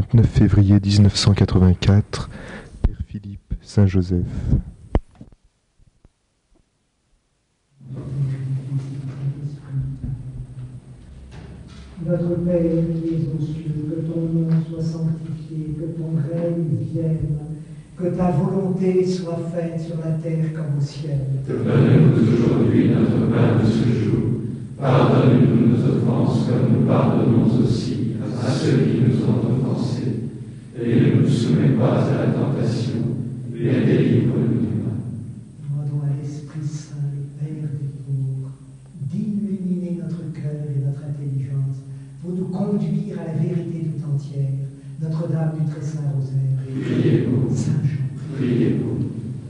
29 février 1984, Père Philippe, Saint-Joseph. Notre Père qui es aux cieux, que ton nom soit sanctifié, que ton règne vienne, que ta volonté soit faite sur la terre comme au ciel. Donne-nous aujourd'hui notre pain de ce jour. Pardonne-nous nos offenses comme nous pardonnons aussi à ceux qui nous ont offensés. Et ne nous soumets pas à la tentation, mais délivre-nous du mal. Demandons à l'Esprit Saint, le Père des pauvres, d'illuminer notre cœur et notre intelligence pour nous conduire à la vérité tout entière. Notre-Dame du Très Saint Rosaire. Priez pour nous. Saint Jean. Priez pour nous.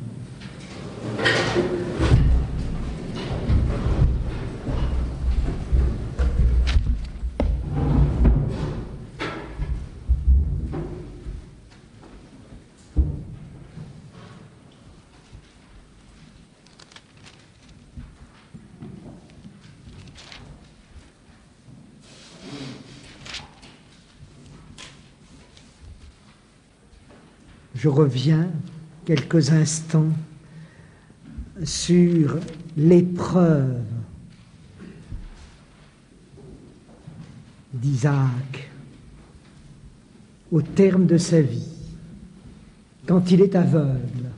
Je reviens quelques instants sur l'épreuve d'Isaac au terme de sa vie, quand il est aveugle.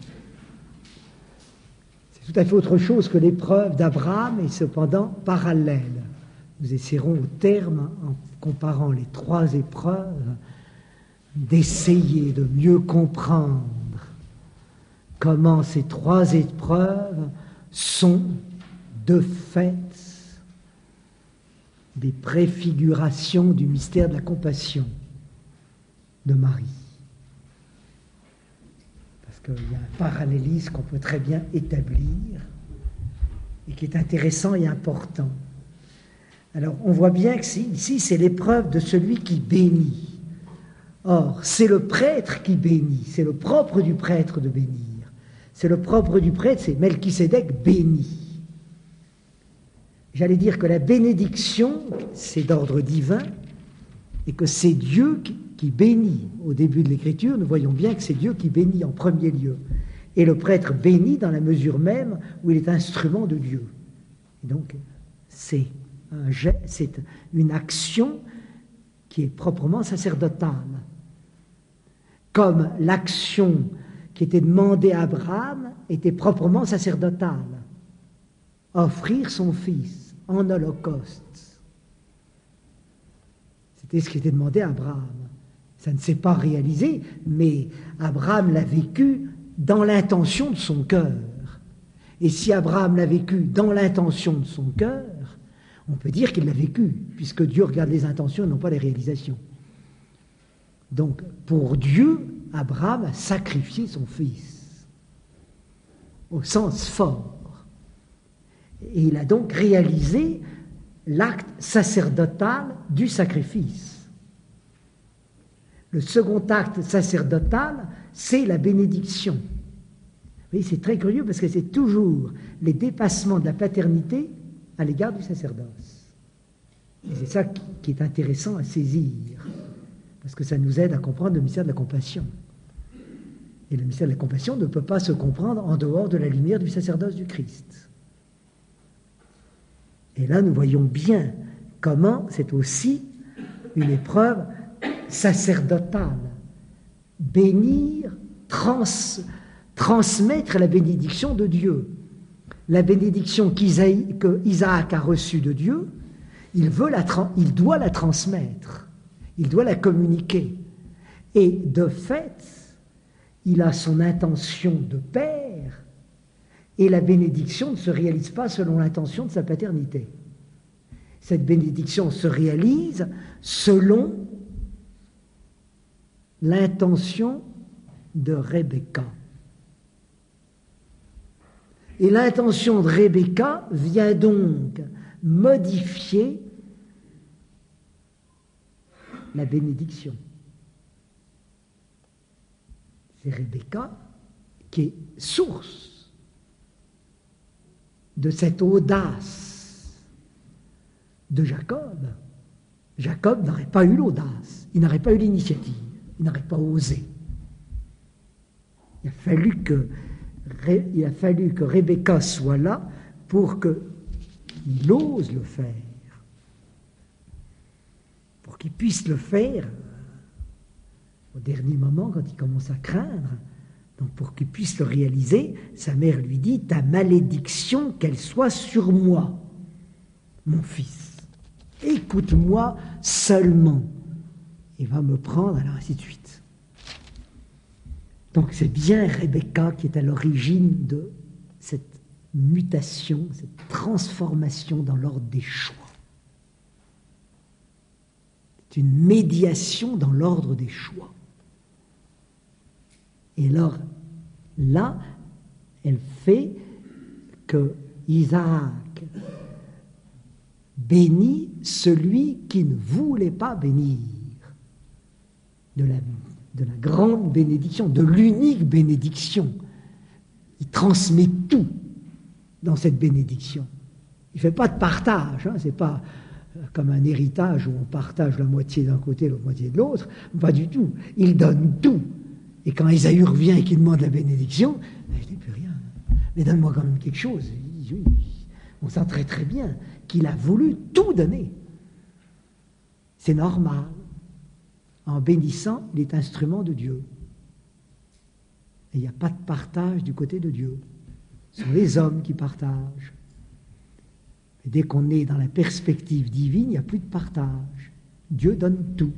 C'est tout à fait autre chose que l'épreuve d'Abraham et cependant parallèle. Nous essaierons au terme, en comparant les trois épreuves, d'essayer de mieux comprendre comment ces trois épreuves sont de fait des préfigurations du mystère de la compassion de Marie. Parce qu'il y a un parallélisme qu'on peut très bien établir et qui est intéressant et important. Alors, on voit bien que ici, c'est l'épreuve de celui qui bénit. Or, c'est le prêtre qui bénit, c'est le propre du prêtre de bénir. C'est le propre du prêtre, c'est Melchisédek béni. J'allais dire que la bénédiction, c'est d'ordre divin, et que c'est Dieu qui bénit. Au début de l'Écriture, nous voyons bien que c'est Dieu qui bénit en premier lieu. Et le prêtre bénit dans la mesure même où il est instrument de Dieu. Et donc, c'est une action qui est proprement sacerdotale. Comme l'action qui était demandée à Abraham était proprement sacerdotale. Offrir son fils en holocauste. C'était ce qui était demandé à Abraham. Ça ne s'est pas réalisé, mais Abraham l'a vécu dans l'intention de son cœur. Et si Abraham l'a vécu dans l'intention de son cœur, on peut dire qu'il l'a vécu, puisque Dieu regarde les intentions et non pas les réalisations. Donc, pour Dieu, Abraham a sacrifié son fils, au sens fort. Et il a donc réalisé l'acte sacerdotal du sacrifice. Le second acte sacerdotal, c'est la bénédiction. Vous voyez, c'est très curieux parce que c'est toujours les dépassements de la paternité à l'égard du sacerdoce. Et c'est ça qui est intéressant à saisir. Parce que ça nous aide à comprendre le mystère de la compassion. Et le mystère de la compassion ne peut pas se comprendre en dehors de la lumière du sacerdoce du Christ. Et là, nous voyons bien comment c'est aussi une épreuve sacerdotale. Bénir, transmettre la bénédiction de Dieu. La bénédiction qu'Isaac a reçue de Dieu, il doit la transmettre. Il doit la communiquer. Et de fait, il a son intention de père, et la bénédiction ne se réalise pas selon l'intention de sa paternité. Cette bénédiction se réalise selon l'intention de Rebecca. Et l'intention de Rebecca vient donc modifier la bénédiction. C'est Rebecca qui est source de cette audace de Jacob. Jacob n'aurait pas eu l'audace, il n'aurait pas eu l'initiative. Il n'aurait pas osé. Il a fallu que Rebecca soit là pour qu'il ose le faire. Pour qu'il puisse le faire au dernier moment, quand il commence à craindre. Donc pour qu'il puisse le réaliser, sa mère lui dit « Ta malédiction, qu'elle soit sur moi, mon fils. Écoute-moi seulement. Il va me prendre, alors ainsi de suite. » Donc c'est bien Rebecca qui est à l'origine de cette mutation, cette transformation dans l'ordre des choix. C'est une médiation dans l'ordre des choix. Et alors, là, elle fait que Isaac bénit celui qui ne voulait pas bénir, de la grande bénédiction, de l'unique bénédiction. Il transmet tout dans cette bénédiction. Il ne fait pas de partage, hein, c'est pas comme un héritage où on partage la moitié d'un côté, la moitié de l'autre, pas du tout. Il donne tout. Et quand Ésaü revient et qu'il demande la bénédiction, je n'ai plus rien. Mais donne-moi quand même quelque chose. On sent très très bien qu'il a voulu tout donner. C'est normal. En bénissant, il est instrument de Dieu. Et il n'y a pas de partage du côté de Dieu. Ce sont les hommes qui partagent. Et dès qu'on est dans la perspective divine, il n'y a plus de partage. Dieu donne tout.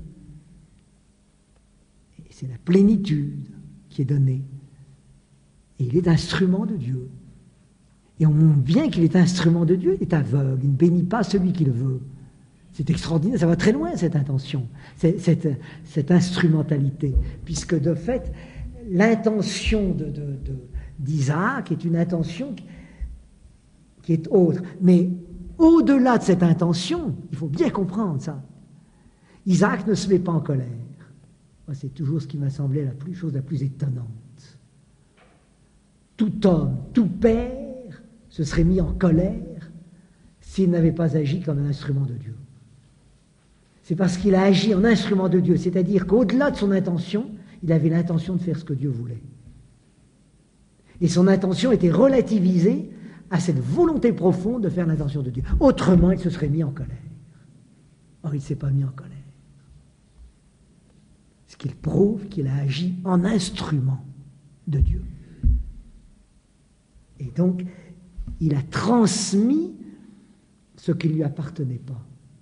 C'est la plénitude qui est donnée. Et il est instrument de Dieu. Et on montre bien qu'il est instrument de Dieu, il est aveugle, il ne bénit pas celui qu'il veut. C'est extraordinaire, ça va très loin cette intention, cette instrumentalité, puisque de fait, l'intention d'Isaac est une intention qui est autre. Mais au-delà de cette intention, il faut bien comprendre ça, Isaac ne se met pas en colère. C'est toujours ce qui m'a semblé la chose la plus étonnante. Tout homme, tout père se serait mis en colère s'il n'avait pas agi comme un instrument de Dieu. C'est parce qu'il a agi en instrument de Dieu, c'est-à-dire qu'au-delà de son intention, il avait l'intention de faire ce que Dieu voulait. Et son intention était relativisée à cette volonté profonde de faire l'intention de Dieu. Autrement, il se serait mis en colère. Or, il ne s'est pas mis en colère. Ce qu'il prouve qu'il a agi en instrument de Dieu. Et donc, il a transmis ce qui ne lui appartenait pas.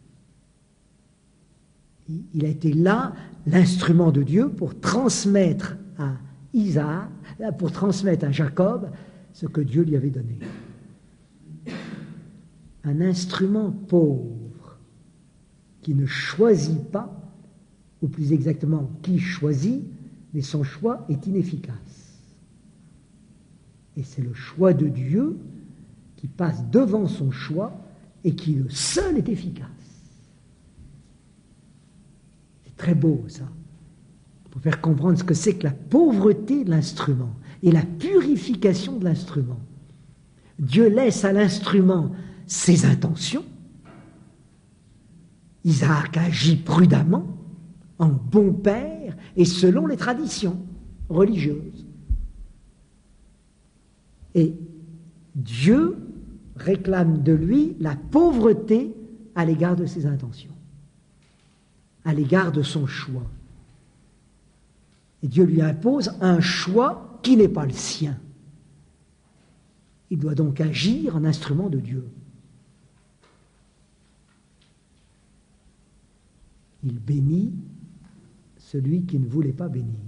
Il a été là, l'instrument de Dieu, pour transmettre à Isaac, pour transmettre à Jacob ce que Dieu lui avait donné. Un instrument pauvre qui ne choisit pas, ou plus exactement, qui choisit, mais son choix est inefficace. Et c'est le choix de Dieu qui passe devant son choix et qui le seul est efficace. C'est très beau ça, pour faire comprendre ce que c'est que la pauvreté de l'instrument et la purification de l'instrument. Dieu laisse à l'instrument ses intentions. Isaac agit prudemment, en bon père et selon les traditions religieuses. Et Dieu réclame de lui la pauvreté à l'égard de ses intentions, à l'égard de son choix. Et Dieu lui impose un choix qui n'est pas le sien. Il doit donc agir en instrument de Dieu. Il bénit celui qui ne voulait pas bénir.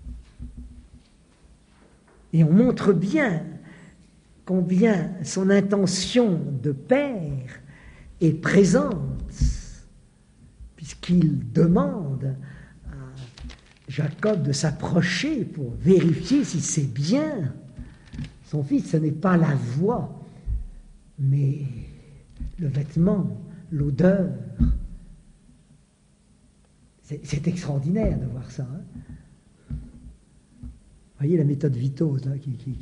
Et on montre bien combien son intention de père est présente, puisqu'il demande à Jacob de s'approcher pour vérifier si c'est bien son fils. Ce n'est pas la voix, mais le vêtement, l'odeur. C'est extraordinaire de voir ça. Hein. Vous voyez la méthode Vitos là,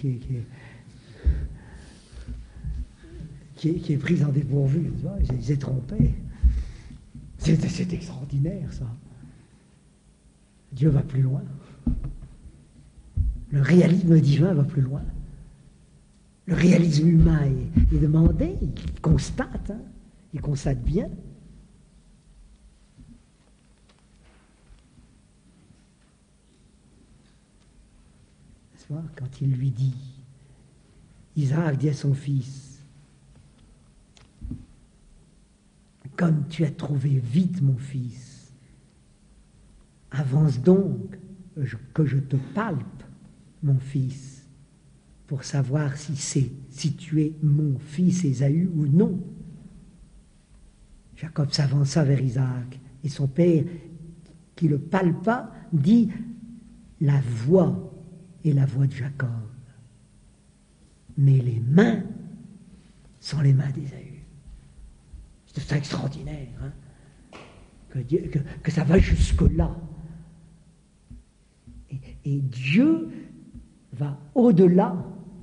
qui est prise en dépourvu. Je les ai trompés. C'est extraordinaire ça. Dieu va plus loin. Le réalisme divin va plus loin. Le réalisme humain est demandé, il constate, il constate bien. N'est-ce pas? Quand il lui dit, Isaac dit à son fils, comme tu as trouvé vite mon fils, avance donc que je te palpe, mon fils, pour savoir si tu es mon fils Ésaü ou non. Jacob s'avança vers Isaac, et son père, qui le palpa, dit, la voix est la voix de Jacob, mais les mains sont les mains d'Ésaü. C'est extraordinaire, hein, que ça va jusque-là. Et Dieu va au-delà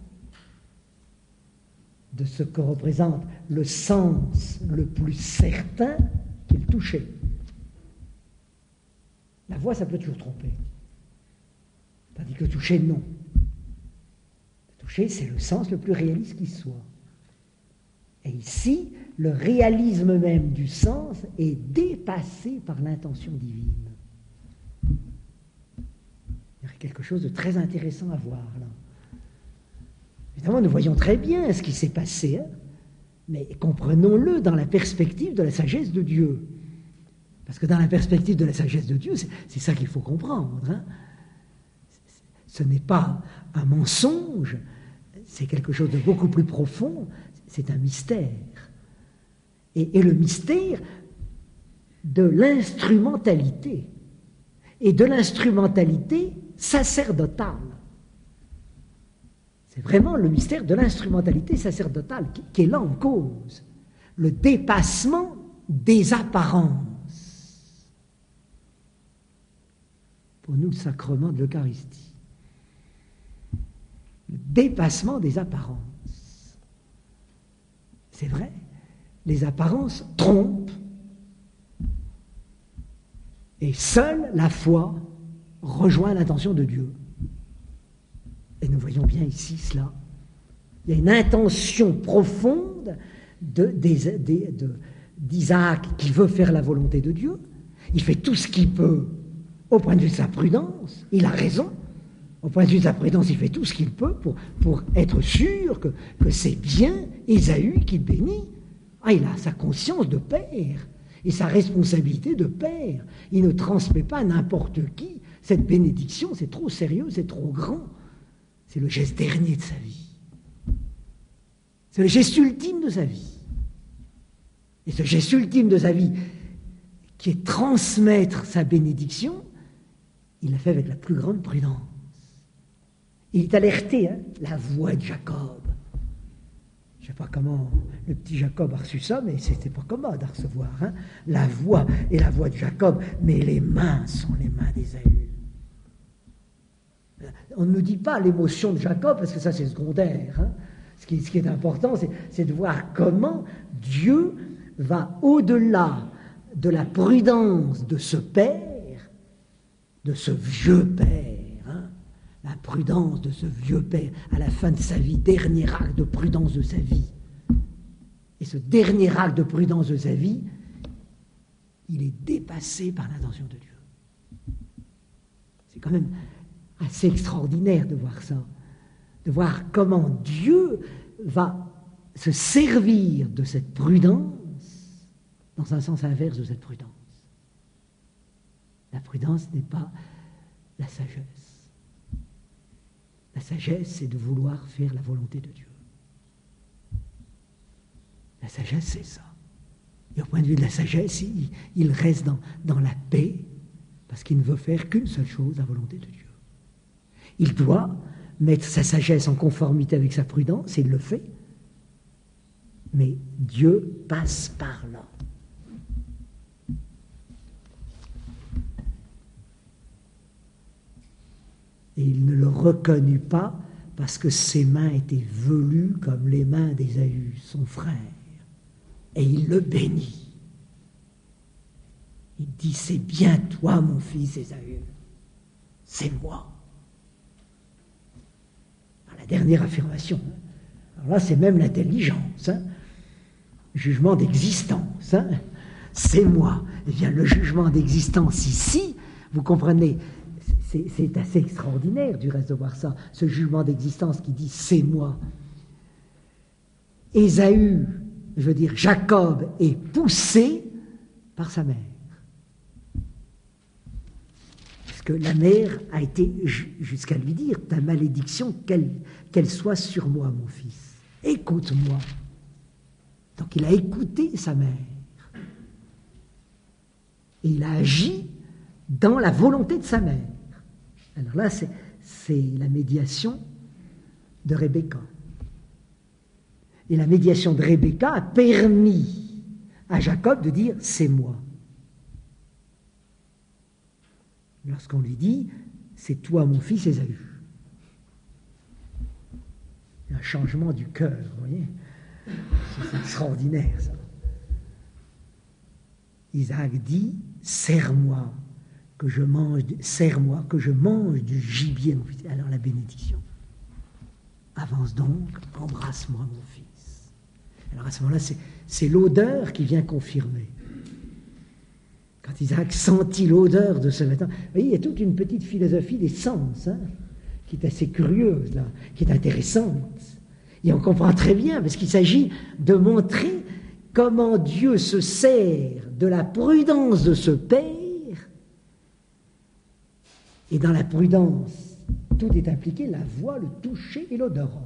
de ce que représente le sens le plus certain qui est le toucher. La voix, ça peut toujours tromper. Tandis que le toucher, non. Le toucher, c'est le sens le plus réaliste qui soit. Et ici, le réalisme même du sens est dépassé par l'intention divine. Il y a quelque chose de très intéressant à voir là. Évidemment, nous voyons très bien ce qui s'est passé, hein, mais comprenons-le dans la perspective de la sagesse de Dieu. Parce que dans la perspective de la sagesse de Dieu, c'est ça qu'il faut comprendre. Hein. Ce n'est pas un mensonge, c'est quelque chose de beaucoup plus profond, c'est un mystère. Et le mystère de l'instrumentalité, et de l'instrumentalité sacerdotale. C'est vraiment le mystère de l'instrumentalité sacerdotale qui est là en cause. Le dépassement des apparences. Pour nous, le sacrement de l'Eucharistie. Le dépassement des apparences. C'est vrai, les apparences trompent. Et seule la foi rejoint l'intention de Dieu. Et nous voyons bien ici cela. Il y a une intention profonde d'Isaac qui veut faire la volonté de Dieu. Il fait tout ce qu'il peut au point de vue de sa prudence. Il a raison. Au point de vue de sa prudence, il fait tout ce qu'il peut pour être sûr que c'est bien Ésaü qu'il bénit. Ah, il a sa conscience de père et sa responsabilité de père. Il ne transmet pas à n'importe qui cette bénédiction. C'est trop sérieux, c'est trop grand. C'est le geste dernier de sa vie. C'est le geste ultime de sa vie. Et ce geste ultime de sa vie, qui est transmettre sa bénédiction, il l'a fait avec la plus grande prudence. Il est alerté, hein, la voix de Jacob. Je ne sais pas comment le petit Jacob a reçu ça, mais c'était pas commode à recevoir. Hein. La voix est la voix de Jacob, mais les mains sont les mains d'Ésaü. On ne nous dit pas l'émotion de Jacob, parce que ça c'est secondaire. Hein. Ce qui est important, c'est de voir comment Dieu va au-delà de la prudence de ce père, de ce vieux père, hein, la prudence de ce vieux père à la fin de sa vie, dernier acte de prudence de sa vie. Et ce dernier acte de prudence de sa vie, il est dépassé par l'intention de Dieu. C'est quand même assez extraordinaire de voir ça, de voir comment Dieu va se servir de cette prudence dans un sens inverse de cette prudence. La prudence n'est pas la sagesse. La sagesse, c'est de vouloir faire la volonté de Dieu. La sagesse, c'est ça. Et au point de vue de la sagesse, il reste dans la paix, parce qu'il ne veut faire qu'une seule chose, la volonté de Dieu. Il doit mettre sa sagesse en conformité avec sa prudence, et il le fait. Mais Dieu passe par là. Et il ne le reconnut pas parce que ses mains étaient velues comme les mains d'Ésaü, son frère. Et il le bénit. Il dit, c'est bien toi, mon fils Ésaü. c'est moi. Dans la dernière affirmation. Alors là, c'est même l'intelligence. Jugement d'existence. C'est moi. Eh bien, le jugement d'existence ici, vous comprenez, c'est assez extraordinaire du reste de voir ça, ce jugement d'existence qui dit c'est moi. Ésaü, je veux dire Jacob, est poussé par sa mère. Parce que la mère a été jusqu'à lui dire ta malédiction, qu'elle soit sur moi, mon fils. Écoute-moi. Donc il a écouté sa mère. Et il a agi dans la volonté de sa mère. Alors là, c'est la médiation de Rebecca. Et la médiation de Rebecca a permis à Jacob de dire « c'est moi ». Lorsqu'on lui dit « c'est toi mon fils Ésaü ». Il y a un changement du cœur, vous voyez. C'est extraordinaire, ça. Isaac dit « serre-moi, que je mange du gibier, mon fils ». Alors la bénédiction. Avance donc, embrasse-moi, mon fils. Alors à ce moment-là, c'est l'odeur qui vient confirmer. Quand Isaac sentit l'odeur de ce vêtement, vous voyez, il y a toute une petite philosophie des sens, qui est assez curieuse, là, qui est intéressante. Et on comprend très bien, parce qu'il s'agit de montrer comment Dieu se sert de la prudence de ce père. Et dans la prudence, tout est impliqué, la voix, le toucher et l'odorat.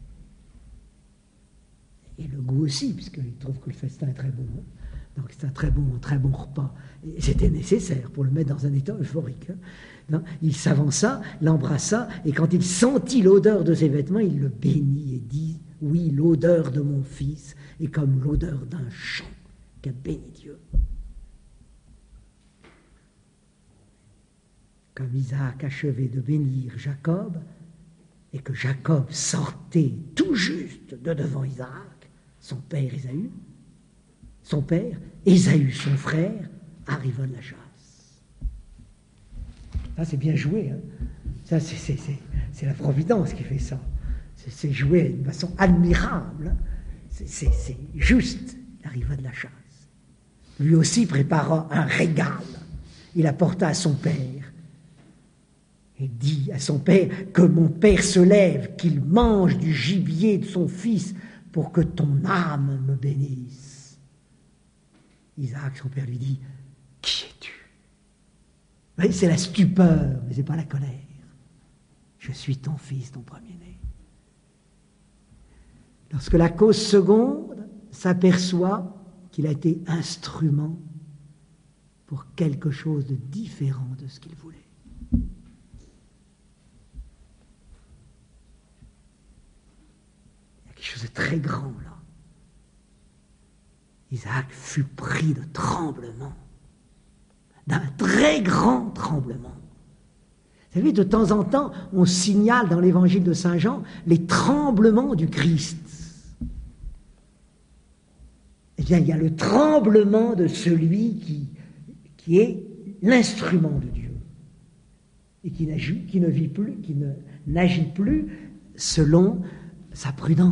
Et le goût aussi, puisqu'il trouve que le festin est très bon. Donc c'est un très bon repas. Et c'était nécessaire pour le mettre dans un état euphorique. Non, il s'avança, l'embrassa, et quand il sentit l'odeur de ses vêtements, il le bénit et dit « Oui, l'odeur de mon fils est comme l'odeur d'un champ qu'a béni Dieu. » Comme Isaac achevait de bénir Jacob, et que Jacob sortait tout juste de devant Isaac, son père Ésaü, son père, Ésaü, son frère, arriva de la chasse. Ça, c'est bien joué. Ça, c'est la Providence qui fait ça. C'est joué d'une façon admirable. C'est juste. Il arriva de la chasse. Lui aussi prépara un régal. Il apporta à son père. Et dit à son père que mon père se lève, qu'il mange du gibier de son fils pour que ton âme me bénisse. Isaac, son père, lui dit « Qui es-tu » Vous voyez, c'est la stupeur, mais ce n'est pas la colère. Je suis ton fils, ton premier-né. Lorsque la cause seconde s'aperçoit qu'il a été instrument pour quelque chose de différent de ce qu'il voulait. Quelque chose de très grand, là. Isaac fut pris de tremblement, d'un très grand tremblement. Vous savez, de temps en temps, on signale dans l'évangile de Saint Jean les tremblements du Christ. Eh bien, il y a le tremblement de celui qui est l'instrument de Dieu et qui ne vit plus, qui n'agit plus selon sa prudence.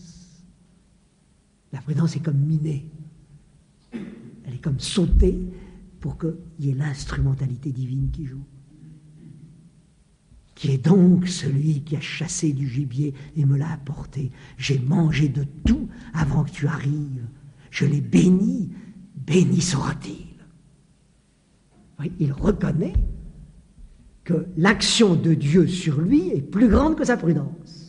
La prudence est comme minée. Elle est comme sautée pour qu'il y ait l'instrumentalité divine qui joue. Qui est donc celui qui a chassé du gibier et me l'a apporté. J'ai mangé de tout avant que tu arrives. Je l'ai béni, béni sera-t-il. Oui, il reconnaît que l'action de Dieu sur lui est plus grande que sa prudence.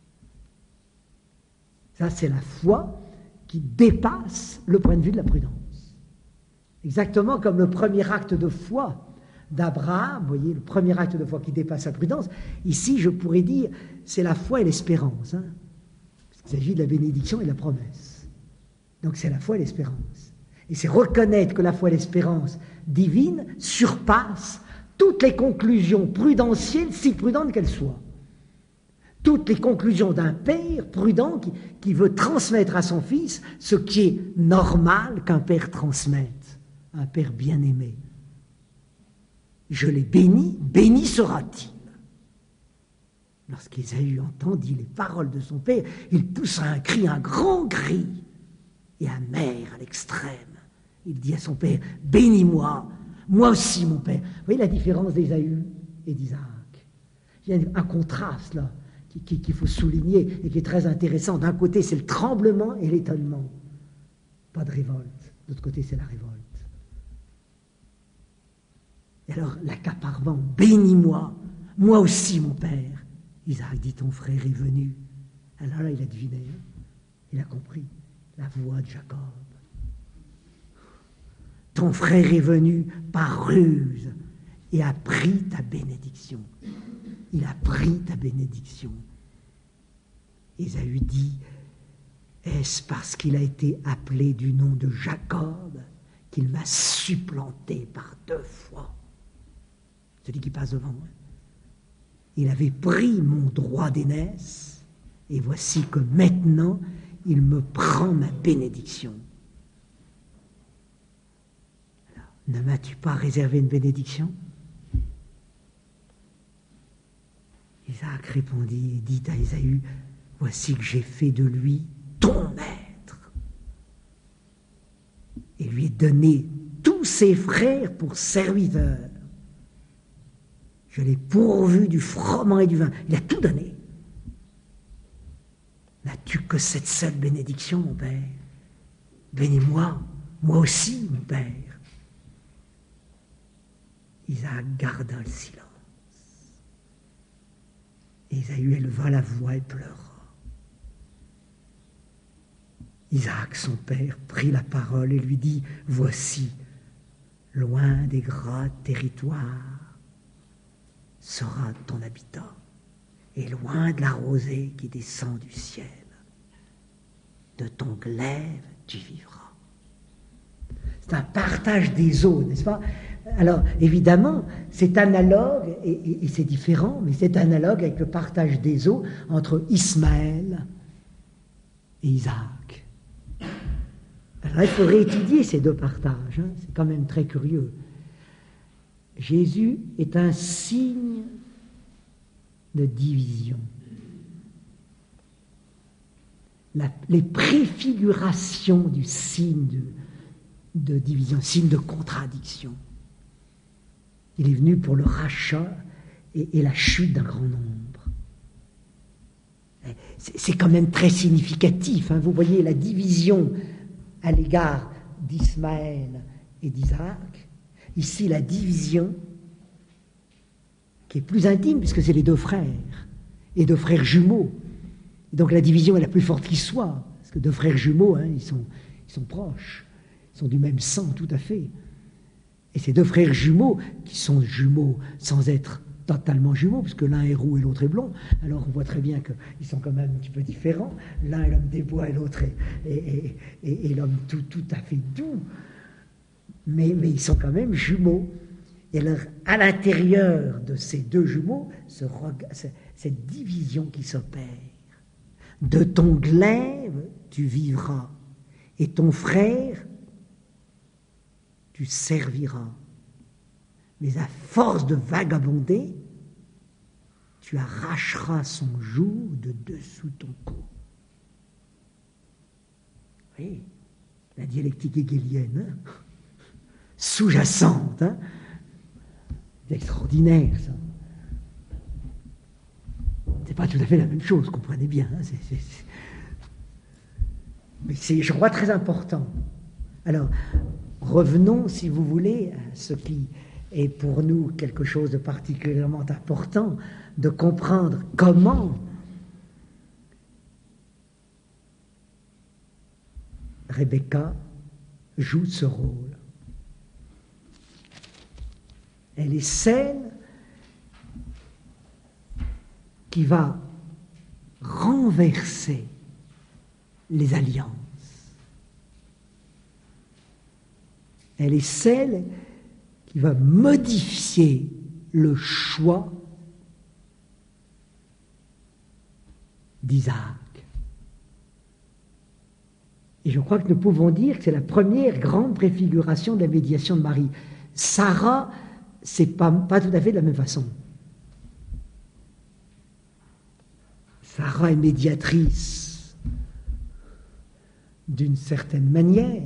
Ça, c'est la foi qui dépasse le point de vue de la prudence. Exactement comme le premier acte de foi d'Abraham, vous voyez, le premier acte de foi qui dépasse la prudence. Ici, je pourrais dire, c'est la foi et l'espérance. Parce qu'il s'agit de la bénédiction et de la promesse. Donc c'est la foi et l'espérance. Et c'est reconnaître que la foi et l'espérance divine surpassent toutes les conclusions prudentielles, si prudentes qu'elles soient. Toutes les conclusions d'un père prudent qui veut transmettre à son fils ce qui est normal qu'un père transmette, un père bien-aimé. je l'ai béni, béni sera-t-il. Lorsqu'Ésaü entendit les paroles de son père, il poussa un cri, un grand cri, et amer à l'extrême. Il dit à son père, bénis-moi, moi aussi mon père. Vous voyez la différence d'Ésaü et d'Isaac? Il y a un contraste là qu'il faut souligner et qui est très intéressant. D'un côté, c'est le tremblement et l'étonnement. Pas de révolte. De l'autre côté, c'est la révolte. Et alors, l'accaparement, bénis-moi, moi aussi mon père. Isaac dit, ton frère est venu. Alors là, il a deviné, hein? Il a compris la voix de Jacob. Ton frère est venu par ruse et a pris ta bénédiction. Il a pris ta bénédiction. Ésaü dit, est-ce parce qu'il a été appelé du nom de Jacob qu'il m'a supplanté par 2 fois? Celui qui passe devant moi. Il avait pris mon droit d'aînesse, et voici que maintenant, il me prend ma bénédiction. Alors, ne m'as-tu pas réservé une bénédiction? Isaac répondit et dit à Ésaü, voici que j'ai fait de lui ton maître, et lui ai donné tous ses frères pour serviteurs. Je l'ai pourvu du froment et du vin. Il a tout donné. N'as-tu que cette seule bénédiction, mon père? Bénis-moi, moi aussi, mon père. Isaac garda le silence. Ésaü éleva la voix et pleura. Isaac, son père, prit la parole et lui dit, voici, loin des gras territoires, sera ton habitat, et loin de la rosée qui descend du ciel. De ton glaive tu vivras. C'est un partage des eaux, n'est-ce pas? Alors, évidemment, c'est analogue, et c'est différent, mais c'est analogue avec le partage des eaux entre Ismaël et Isaac. Alors, il faudrait étudier ces 2 partages, hein, c'est quand même très curieux. Jésus est un signe de division. Les préfigurations du signe de division, signe de contradiction. Il est venu pour le rachat et la chute d'un grand nombre. C'est quand même très significatif, hein. Vous voyez la division à l'égard d'Ismaël et d'Isaac. Ici, la division qui est plus intime, puisque c'est les 2 frères, et 2 frères jumeaux. Et donc la division est la plus forte qui soit, parce que 2 frères jumeaux, hein, ils sont proches, ils sont du même sang tout à fait. Et ces 2 frères jumeaux, qui sont jumeaux sans être totalement jumeaux, parce que l'un est roux et l'autre est blond, alors on voit très bien qu'ils sont quand même un petit peu différents. L'un est l'homme des bois et l'autre est l'homme tout à fait doux. Mais ils sont quand même jumeaux. Et alors, à l'intérieur de ces 2 jumeaux, cette division qui s'opère. De ton glaive, tu vivras, et ton frère, tu serviras. Mais à force de vagabonder, tu arracheras son joug de dessous ton cou. Oui, la dialectique hegélienne, hein, sous-jacente, hein. C'est extraordinaire, ça. C'est pas tout à fait la même chose, comprenez bien. Hein, Mais c'est, je crois, très important. Alors, revenons, si vous voulez, à ce qui est pour nous quelque chose de particulièrement important, de comprendre comment Rebecca joue ce rôle. Elle est celle qui va renverser les alliances. Elle est celle qui va modifier le choix d'Isaac. Et je crois que nous pouvons dire que c'est la première grande préfiguration de la médiation de Marie. Sarah c'est pas tout à fait de la même façon. Sarah est médiatrice d'une certaine manière.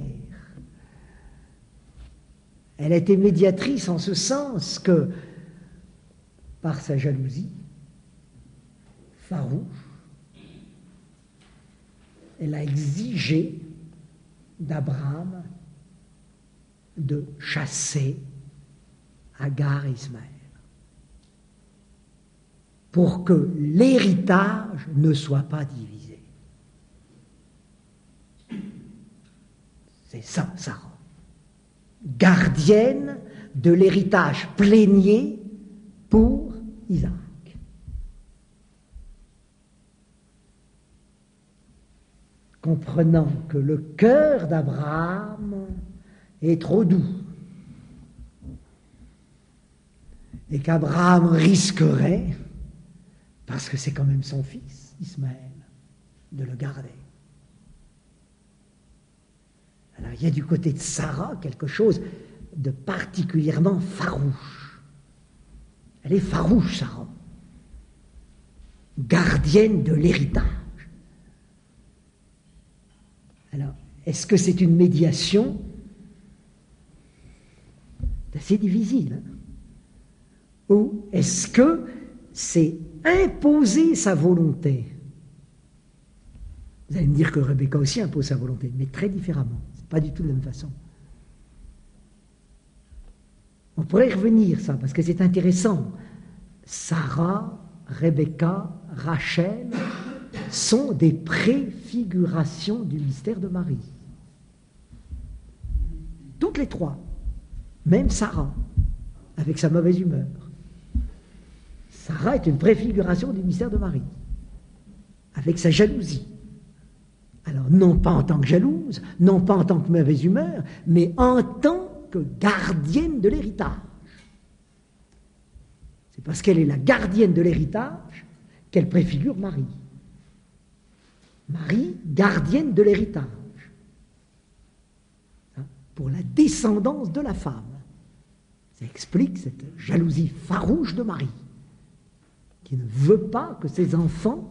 Elle a été médiatrice en ce sens que, par sa jalousie farouche, elle a exigé d'Abraham de chasser Agar et Ismaël pour que l'héritage ne soit pas divisé. C'est ça, Sarah. Gardienne de l'héritage plénier pour Isaac. Comprenant que le cœur d'Abraham est trop doux et qu'Abraham risquerait, parce que c'est quand même son fils, Ismaël, de le garder. Alors il y a du côté de Sarah quelque chose de particulièrement farouche. Elle est farouche, Sarah, gardienne de l'héritage. Alors, est-ce que c'est une médiation? C'est assez difficile. Hein? Ou est-ce que c'est imposer sa volonté? Vous allez me dire que Rebecca aussi impose sa volonté, mais très différemment. C'est pas du tout de la même façon. On pourrait y revenir, ça, parce que c'est intéressant. Sarah, Rebecca, Rachel sont des préfigurations du mystère de Marie. Toutes les trois. Même Sarah, avec sa mauvaise humeur. Sarah est une préfiguration du mystère de Marie, avec sa jalousie. Alors, non pas en tant que jalouse, non pas en tant que mauvaise humeur, mais en tant que gardienne de l'héritage. C'est parce qu'elle est la gardienne de l'héritage qu'elle préfigure Marie. Marie, gardienne de l'héritage, pour la descendance de la femme. Ça explique cette jalousie farouche de Marie, qui ne veut pas que ses enfants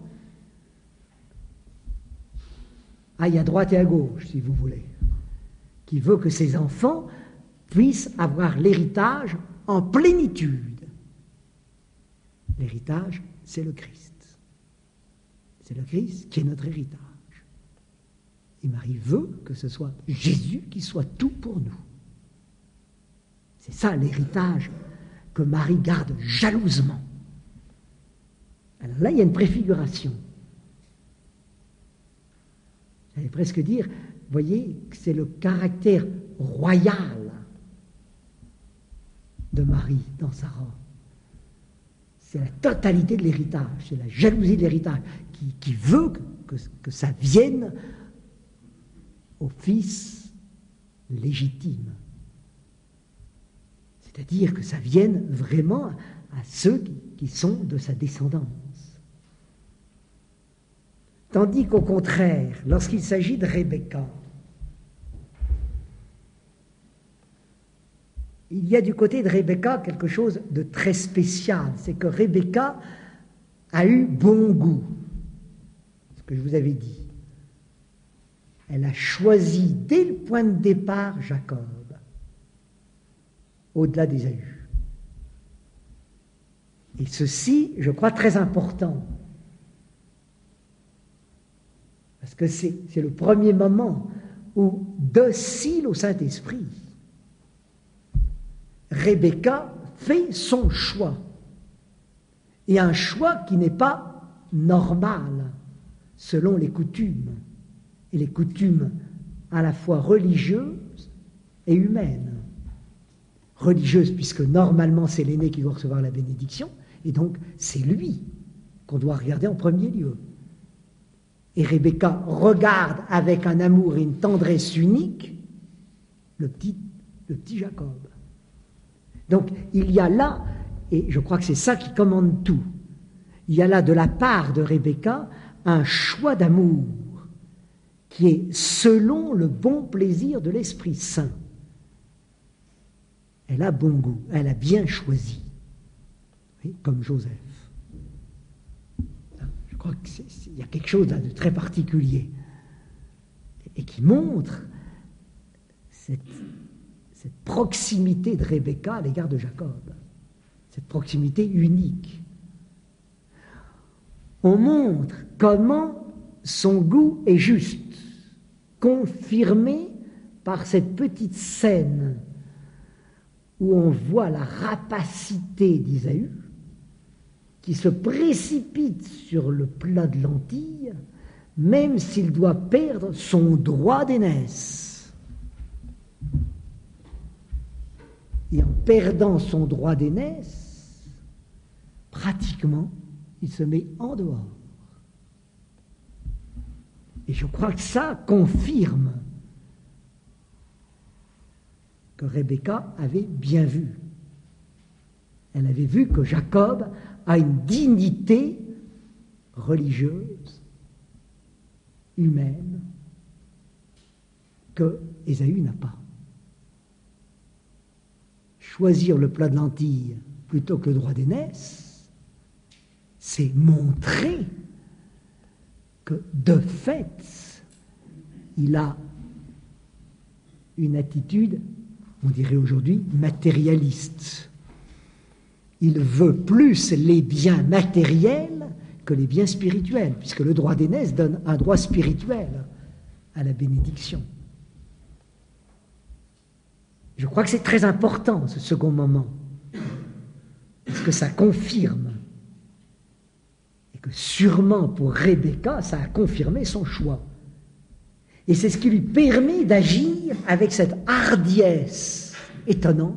aillent à droite et à gauche, si vous voulez, qui veut que ses enfants puissent avoir l'héritage en plénitude. L'héritage, c'est le Christ. C'est le Christ qui est notre héritage. Et Marie veut que ce soit Jésus qui soit tout pour nous. C'est ça l'héritage que Marie garde jalousement. Alors là, il y a une préfiguration. J'allais presque dire, vous voyez, que c'est le caractère royal de Marie dans Sarah. C'est la totalité de l'héritage, c'est la jalousie de l'héritage qui veut que ça vienne au fils légitime. C'est-à-dire que ça vienne vraiment à ceux qui sont de sa descendance. Tandis qu'au contraire, lorsqu'il s'agit de Rebecca, il y a du côté de Rebecca quelque chose de très spécial. C'est que Rebecca a eu bon goût, ce que je vous avais dit. Elle a choisi dès le point de départ Jacob, au-delà d'Ésaü. Et ceci, je crois, très important. Parce que c'est le premier moment où, docile au Saint-Esprit, Rebecca fait son choix. Et un choix qui n'est pas normal selon les coutumes. Et les coutumes à la fois religieuses et humaines. Religieuses, puisque normalement c'est l'aîné qui doit recevoir la bénédiction, et donc c'est lui qu'on doit regarder en premier lieu. Et Rebecca regarde avec un amour et une tendresse unique le petit Jacob. Donc il y a là, et je crois que c'est ça qui commande tout, il y a là de la part de Rebecca un choix d'amour qui est selon le bon plaisir de l'Esprit Saint. elle a bon goût, elle a bien choisi, oui, comme Joseph. Je crois qu'il y a quelque chose là de très particulier et qui montre cette proximité de Rebecca à l'égard de Jacob, cette proximité unique. On montre comment son goût est juste, confirmé par cette petite scène où on voit la rapacité d'Isaü qui se précipite sur le plat de lentilles, même s'il doit perdre son droit d'aînesse. Et en perdant son droit d'aînesse, pratiquement, il se met en dehors. Et je crois que ça confirme que Rebecca avait bien vu. Elle avait vu que Jacob a une dignité religieuse, humaine, que Ésaü n'a pas. Choisir le plat de lentilles plutôt que le droit d'aînesse, c'est montrer que, de fait, il a une attitude, on dirait aujourd'hui, matérialiste. Il veut plus les biens matériels que les biens spirituels, puisque le droit d'aînesse donne un droit spirituel à la bénédiction. Je crois que c'est très important, ce second moment, parce que ça confirme, et que sûrement pour Rebecca, ça a confirmé son choix. Et c'est ce qui lui permet d'agir avec cette hardiesse étonnante.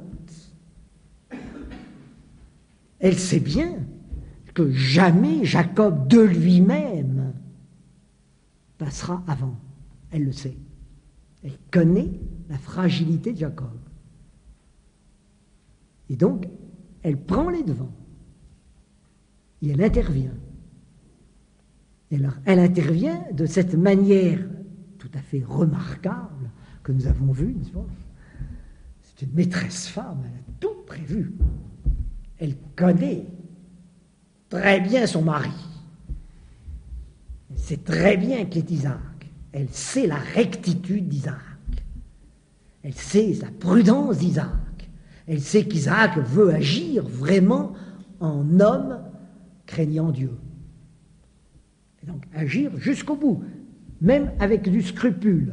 Elle sait bien que jamais Jacob de lui-même passera avant. Elle le sait. Elle connaît la fragilité de Jacob. Et donc, elle prend les devants. Et elle intervient. Et alors, elle intervient de cette manière tout à fait remarquable que nous avons vue, n'est-ce pas? C'est une maîtresse femme, elle a tout prévu. Elle connaît très bien son mari. Elle sait très bien qui est Isaac. Elle sait la rectitude d'Isaac. Elle sait la prudence d'Isaac. Elle sait qu'Isaac veut agir vraiment en homme craignant Dieu. Et donc agir jusqu'au bout, même avec du scrupule.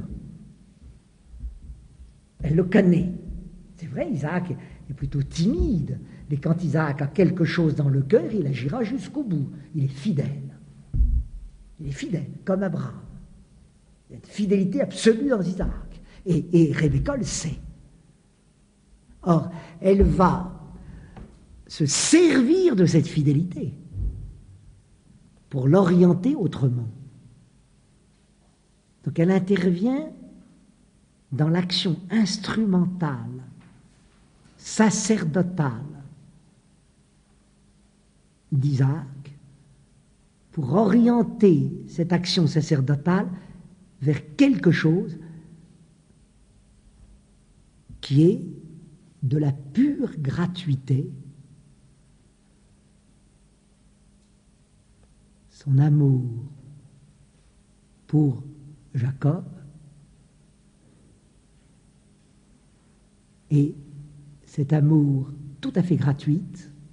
Elle le connaît. C'est vrai, Isaac est plutôt timide, mais quand Isaac a quelque chose dans le cœur, il agira jusqu'au bout. Il est fidèle. Il est fidèle, comme Abraham. Il y a une fidélité absolue dans Isaac. Et Rebecca le sait. Or, elle va se servir de cette fidélité pour l'orienter autrement. Donc elle intervient dans l'action instrumentale, sacerdotale d'Isaac pour orienter cette action sacerdotale vers quelque chose qui est de la pure gratuité. Son amour pour Jacob et cet amour tout à fait gratuit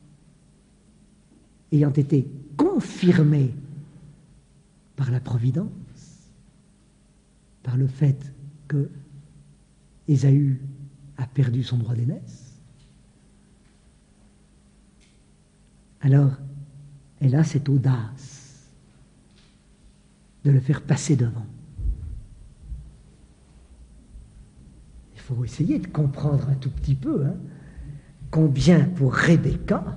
ayant été confirmé par la providence, par le fait que Ésaü a perdu son droit d'aînesse, alors elle a cette audace de le faire passer devant. Il faut essayer de comprendre un tout petit peu combien pour Rebecca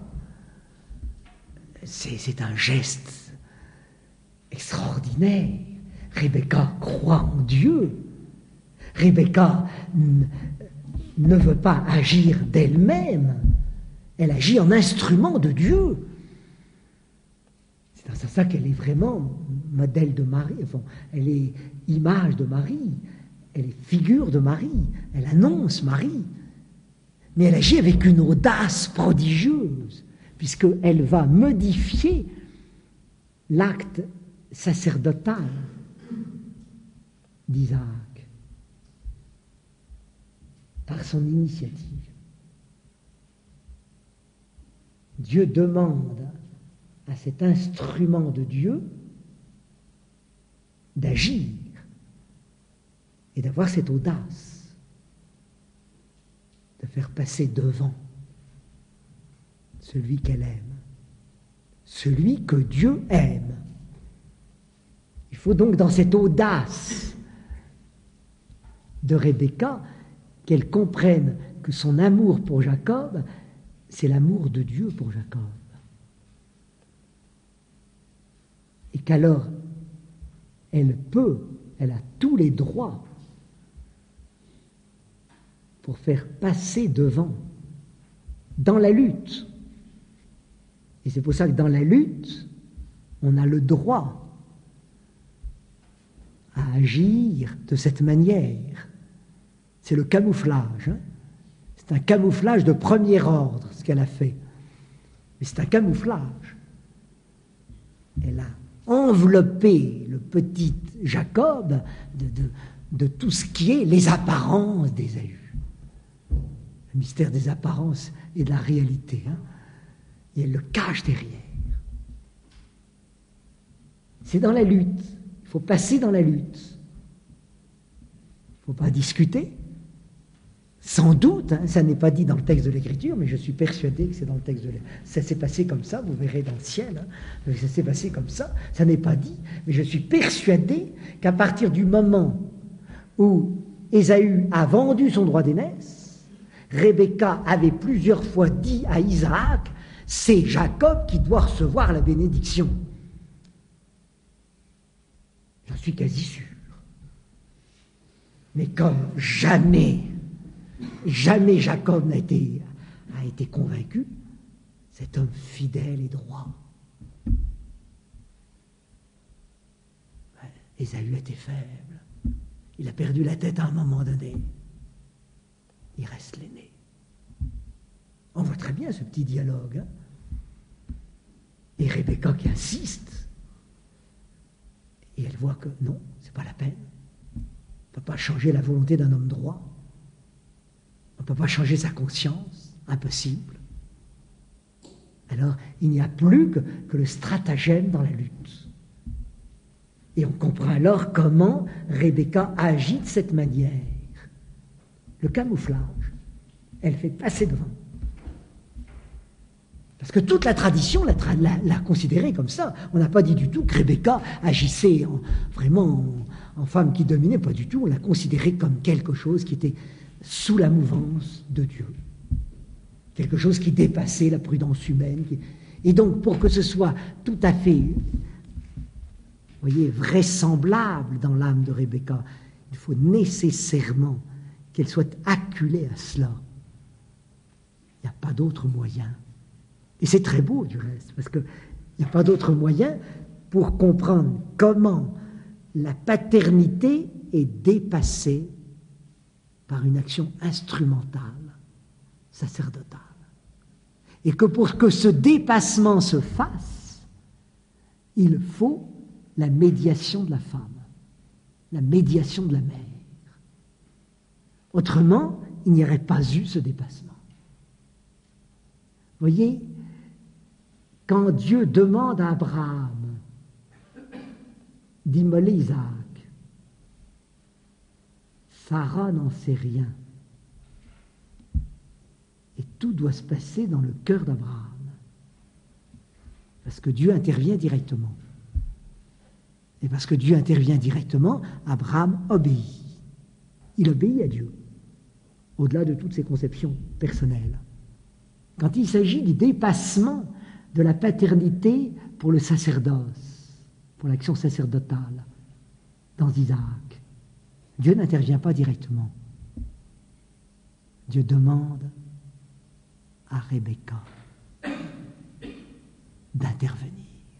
c'est un geste extraordinaire. Rebecca croit en Dieu. Rebecca ne veut pas agir d'elle-même. Elle agit en instrument de Dieu. C'est dans ça qu'elle est vraiment modèle de Marie. Enfin, elle est image de Marie. Elle est figure de Marie. Elle annonce Marie. Mais elle agit avec une audace prodigieuse, puisqu'elle va modifier l'acte sacerdotal d'Isaac par son initiative. Dieu demande à cet instrument de Dieu d'agir et d'avoir cette audace de faire passer devant celui qu'elle aime, celui que Dieu aime. Il faut donc dans cette audace de Rebecca qu'elle comprenne que son amour pour Jacob, c'est l'amour de Dieu pour Jacob. Et qu'alors, elle a tous les droits pour faire passer devant, dans la lutte. Et c'est pour ça que dans la lutte, on a le droit à agir de cette manière. C'est le camouflage. Hein. C'est un camouflage de premier ordre, ce qu'elle a fait. Mais c'est un camouflage. Elle a enveloppé le petit Jacob de tout ce qui est les apparences d'Ésaü. Le mystère des apparences et de la réalité. Hein. Et elle le cache derrière. C'est dans la lutte. Il faut passer dans la lutte. Il ne faut pas discuter. Sans doute, hein, ça n'est pas dit dans le texte de l'Écriture, mais je suis persuadé que c'est dans le texte de l'Écriture. Ça s'est passé comme ça, vous verrez dans le ciel, hein, ça s'est passé comme ça, ça n'est pas dit, mais je suis persuadé qu'à partir du moment où Ésaü a vendu son droit d'aînesse, Rebecca avait plusieurs fois dit à Isaac, c'est Jacob qui doit recevoir la bénédiction. J'en suis quasi sûr. Mais comme jamais Jacob a été convaincu, cet homme fidèle et droit. Ésaü était faible. Il a perdu la tête à un moment donné. Il reste l'aîné. On voit très bien ce petit dialogue. Hein. Et Rebecca qui insiste. Et elle voit que non, c'est pas la peine. On ne peut pas changer la volonté d'un homme droit. On ne peut pas changer sa conscience. Impossible. Alors, il n'y a plus que le stratagème dans la lutte. Et on comprend alors comment Rebecca agit de cette manière. Le camouflage, elle fait passer devant. Parce que toute la tradition l'a considérée comme ça. On n'a pas dit du tout que Rebecca agissait vraiment en femme qui dominait, pas du tout. On l'a considérée comme quelque chose qui était sous la mouvance de Dieu. Quelque chose qui dépassait la prudence humaine. Et donc, pour que ce soit tout à fait, vous voyez, vraisemblable dans l'âme de Rebecca, il faut nécessairement qu'elle soit acculée à cela. Il n'y a pas d'autre moyen. Et c'est très beau du reste, parce qu'il n'y a pas d'autre moyen pour comprendre comment la paternité est dépassée par une action instrumentale, sacerdotale. Et que pour que ce dépassement se fasse, il faut la médiation de la femme, la médiation de la mère. Autrement, il n'y aurait pas eu ce dépassement. Vous voyez, quand Dieu demande à Abraham d'immoler Isaac, Sarah n'en sait rien. Et tout doit se passer dans le cœur d'Abraham. Parce que Dieu intervient directement. Et parce que Dieu intervient directement, Abraham obéit. Il obéit à Dieu, au-delà de toutes ses conceptions personnelles. Quand il s'agit du dépassement de la paternité pour le sacerdoce, pour l'action sacerdotale, dans Isaac, Dieu n'intervient pas directement. Dieu demande à Rebecca d'intervenir.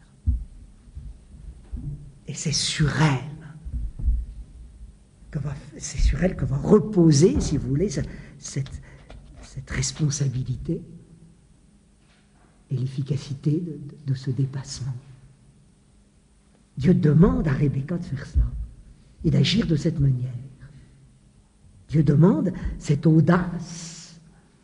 Et c'est sur elle que va reposer, si vous voulez, cette responsabilité et l'efficacité de ce dépassement. Dieu demande à Rebecca de faire cela et d'agir de cette manière. Dieu demande cette audace.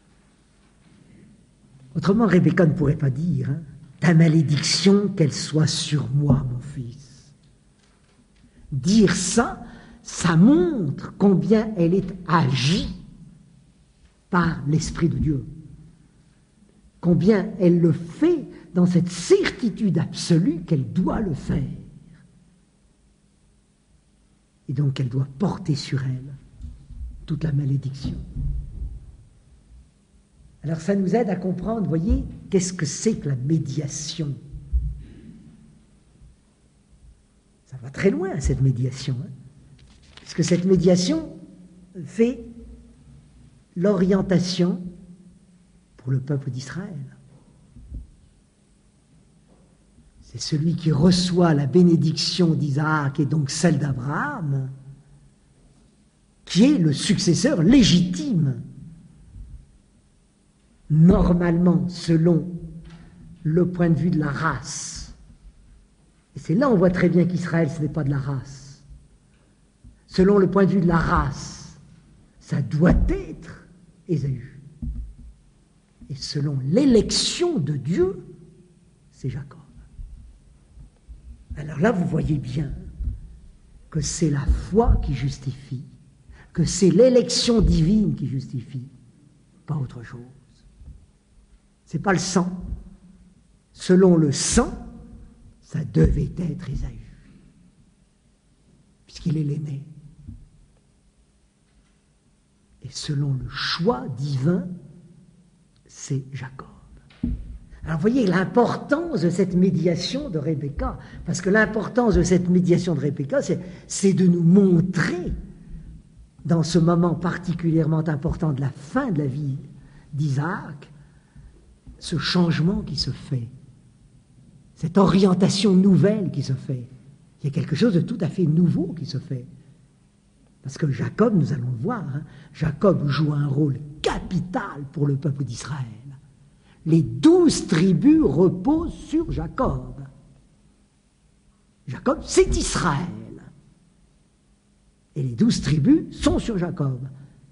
Autrement, Rebecca ne pourrait pas dire ta malédiction, qu'elle soit sur moi, mon fils. Dire ça, ça montre combien elle est agie par l'Esprit de Dieu. Combien elle le fait dans cette certitude absolue qu'elle doit le faire. Et donc elle doit porter sur elle toute la malédiction. Alors ça nous aide à comprendre, voyez, qu'est-ce que c'est que la médiation. Ça va très loin, cette médiation. Parce que cette médiation fait l'orientation pour le peuple d'Israël. C'est celui qui reçoit la bénédiction d'Isaac et donc celle d'Abraham, qui est le successeur légitime, normalement, selon le point de vue de la race. Et c'est là où on voit très bien qu'Israël, ce n'est pas de la race. Selon le point de vue de la race, ça doit être Ésaü. Et selon l'élection de Dieu, c'est Jacob. Alors là, vous voyez bien que c'est la foi qui justifie, que c'est l'élection divine qui justifie, pas autre chose. C'est pas le sang. Selon le sang, ça devait être Ésaü, puisqu'il est l'aîné. Et selon le choix divin, c'est Jacob. Alors vous voyez l'importance de cette médiation de Rebecca, parce que l'importance de cette médiation de Rebecca, c'est de nous montrer, dans ce moment particulièrement important de la fin de la vie d'Isaac, ce changement qui se fait, cette orientation nouvelle qui se fait. Il y a quelque chose de tout à fait nouveau qui se fait. Parce que Jacob, nous allons le voir, Jacob joue un rôle capital pour le peuple d'Israël. Les 12 tribus reposent sur Jacob. Jacob, c'est Israël. Et les 12 tribus sont sur Jacob.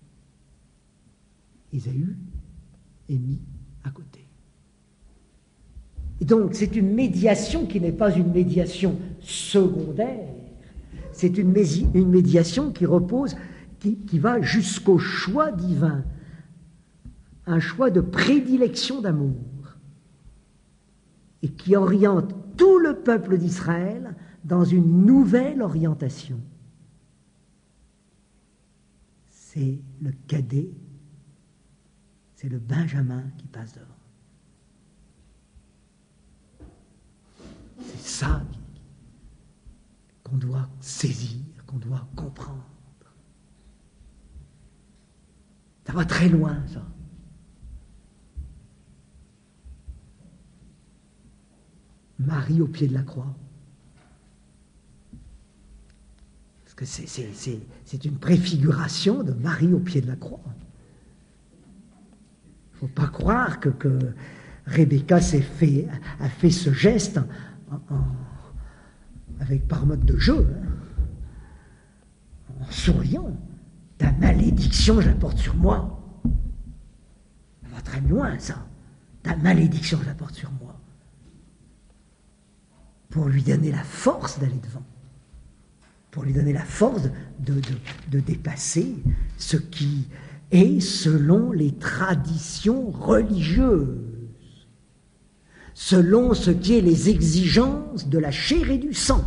Ésaü est mis à côté. Et donc, c'est une médiation qui n'est pas une médiation secondaire. C'est une médiation qui repose, qui va jusqu'au choix divin. Un choix de prédilection d'amour et qui oriente tout le peuple d'Israël dans une nouvelle orientation. C'est le cadet, c'est le Benjamin qui passe devant. C'est ça qu'on doit saisir, qu'on doit comprendre. Ça va très loin, ça. Marie au pied de la croix. Parce que c'est une préfiguration de Marie au pied de la croix. Il ne faut pas croire que Rebecca a fait ce geste par mode de jeu, en souriant. Ta malédiction, je la porte sur moi. Ça va très loin, ça. Ta malédiction, je la porte sur moi. Pour lui donner la force d'aller devant, pour lui donner la force de dépasser ce qui est selon les traditions religieuses, selon ce qui est les exigences de la chair et du sang.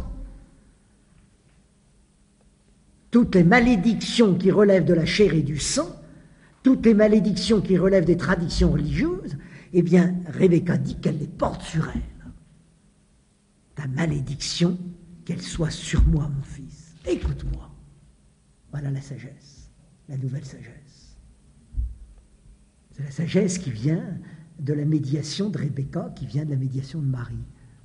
Toutes les malédictions qui relèvent de la chair et du sang, toutes les malédictions qui relèvent des traditions religieuses, eh bien, Rebecca dit qu'elle les porte sur elle. Ta malédiction, qu'elle soit sur moi, mon fils. Écoute-moi. Voilà la sagesse, la nouvelle sagesse. C'est la sagesse qui vient de la médiation de Rebecca, qui vient de la médiation de Marie.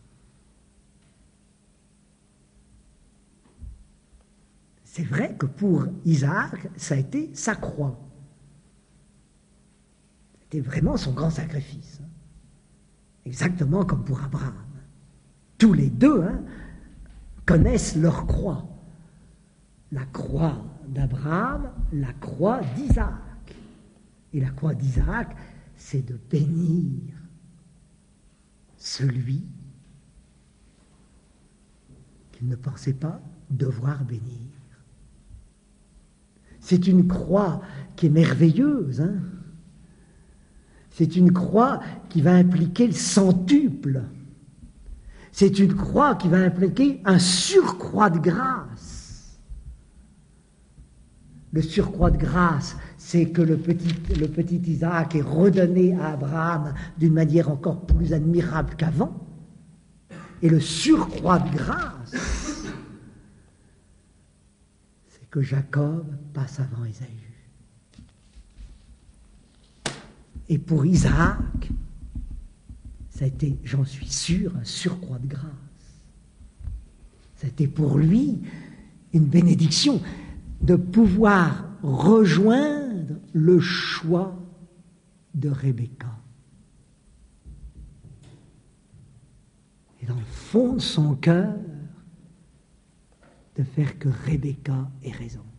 C'est vrai que pour Isaac, ça a été sa croix. C'était vraiment son grand sacrifice. Exactement comme pour Abraham. Tous les deux connaissent leur croix. La croix d'Abraham, la croix d'Isaac. Et la croix d'Isaac, c'est de bénir celui qu'il ne pensait pas devoir bénir. C'est une croix qui est merveilleuse. C'est une croix qui va impliquer le centuple. C'est une croix qui va impliquer un surcroît de grâce. Le surcroît de grâce, c'est que le petit Isaac est redonné à Abraham d'une manière encore plus admirable qu'avant. Et le surcroît de grâce, c'est que Jacob passe avant Ésaü. Et pour Isaac, ça a été, j'en suis sûr, un surcroît de grâce. Ça a été pour lui une bénédiction de pouvoir rejoindre le choix de Rebecca. Et dans le fond de son cœur, de faire que Rebecca ait raison.